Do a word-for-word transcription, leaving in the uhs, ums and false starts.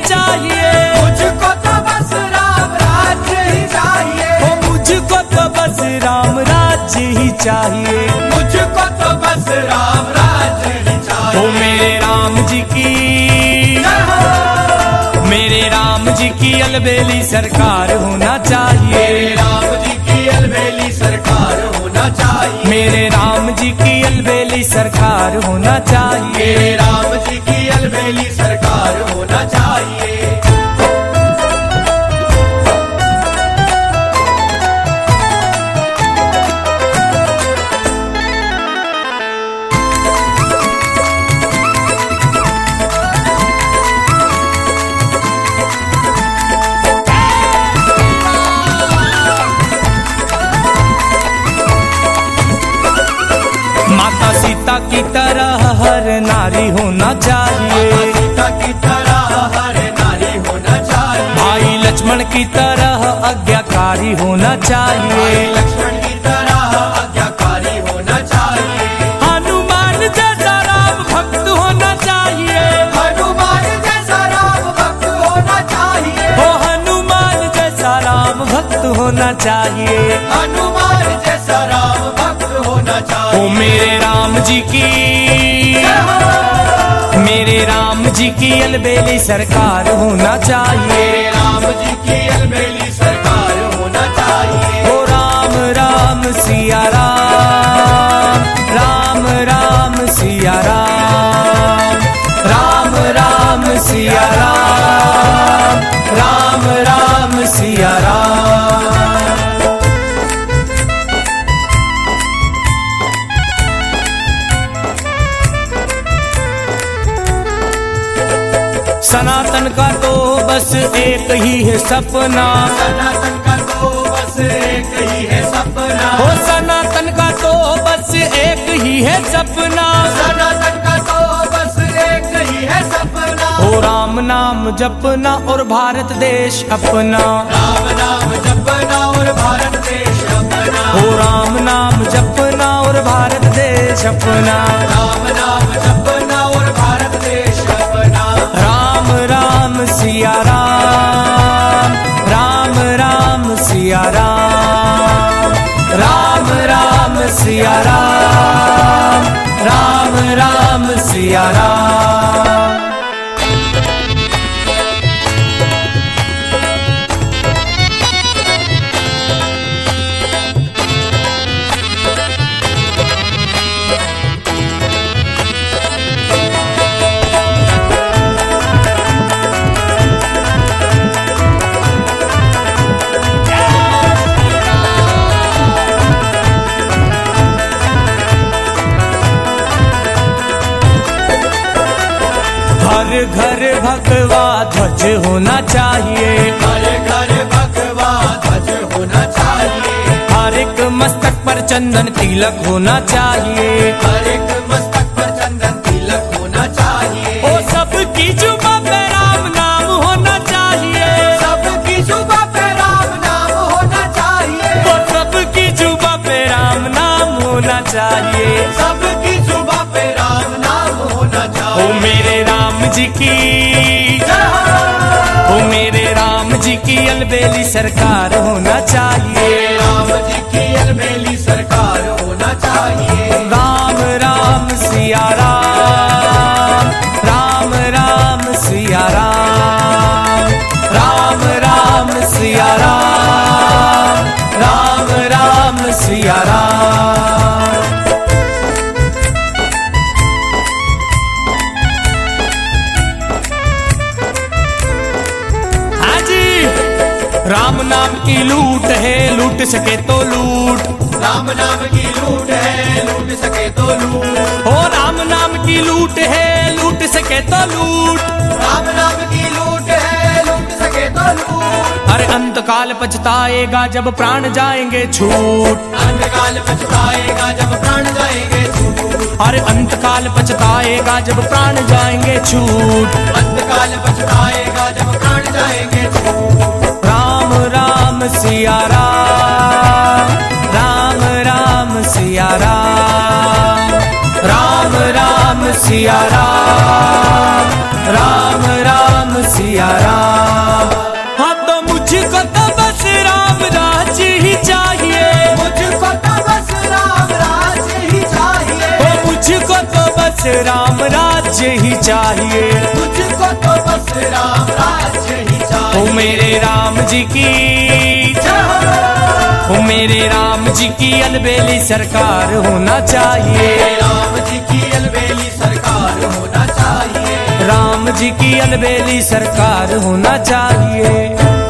चाहिए, मुझको तो बस राम राज्य ही चाहिए, ओ मुझको तो बस राम राज्य ही चाहिए, मुझको तो बस राम राज्य ही चाहिए। ओ मेरे राम जी की, मेरे राम जी की अलबेली सरकार होना चाहिए, मेरे राम जी की अलबेली सरकार होना चाहिए, मेरे राम जी की अलबेली सरकार होना चाहिए, मेरे राम जी की अलबेली सरकार होना चाहिए। माता सीता की तरह हर नारी होना चाहिए, सीता की तरह हर नारी होना चाहिए, भाई लक्ष्मण की तरह आज्ञाकारी होना चाहिए, लक्ष्मण की तरह आज्ञाकारी होना चाहिए, हनुमान जैसा राम भक्त होना चाहिए, हनुमान जैसा राम भक्त होना चाहिए, ओ हनुमान जैसा राम भक्त होना चाहिए, हनुमान जैसा राम भक्त होना चाहिए। ओ मेरे राम जी की, मेरे राम जी की अलबेली सरकार होना चाहिए, मेरे राम जी की अलबेली सरकार होना चाहिए। ओ राम राम सिया राम, राम राम सिया राम, राम राम सिया राम, राम राम सिया राम। सनातन का तो बस एक ही है सपना, सनातन का तो बस एक ही है सपना, ओ सनातन का तो बस एक ही है सपना, सनातन का तो बस एक ही है सपना, ओ राम नाम जपना और भारत देश अपना, राम नाम जपना और भारत देश अपना, ओ राम नाम जपना और भारत देश अपना, राम नाम जपना और भारत देश अपना, राम राम सिया राम, राम राम सिया राम, राम राम सिया राम, राम राम सिया राम। हर घर भगवा ध्वज होना चाहिए, हर घर भगवा ध्वज होना चाहिए, हर एक मस्तक पर चंदन तिलक होना चाहिए, हर एक मस्तक पर चंदन तिलक होना चाहिए, ओ सबकी जुबां पे राम नाम होना चाहिए, सबकी जुबां पे राम नाम होना चाहिए, ओ सबकी जुबां पे राम नाम होना चाहिए, सबकी जुबां पे राम नाम होना चाहिए। ओ मेरे राम जी की, ओ मेरे राम जी की अलबेली सरकार होना चाहिए, मेरे राम जी की अलबेली सरकार होना चाहिए, राम राम सिया राम, राम राम सिया राम, राम राम सिया राम, राम राम सिया राम। हाँ जी, राम नाम की लूट है, लूट सके तो लूट, राम नाम की लूट है, लूट सके तो लूट, ओ राम नाम की लूट है, लूट सके तो लूट, राम नाम की लूट है, लूट सके तो लूट, अरे अंतकाल पछताएगा जब प्राण जाएंगे छूट, अंतकाल पछताएगा जब प्राण जाएंगे छूट, अरे अंतकाल पछताएगा जब प्राण जाएंगे छूट, अंतकाल पछताएगा जब प्राण जाएंगे छूट, राम राम सिया राम, राम राम सिया राम, राम राम सिया राम, राम राम राम सिया राम। हाँ तो मुझको तो बस राम राज्य ही चाहिए, मुझको तो बस राम राज्य ही चाहिए, ओ मुझको तो बस राम राज्य ही चाहिए, मुझको तो बस राम राज्य ही चाहिए। ओ मेरे राम जी की, ओ मेरे राम जी की अलबेली सरकार होना चाहिए, राम जी की अलबेली सरकार होना चाहिए, राम जी की अलबेली सरकार होना चाहिए।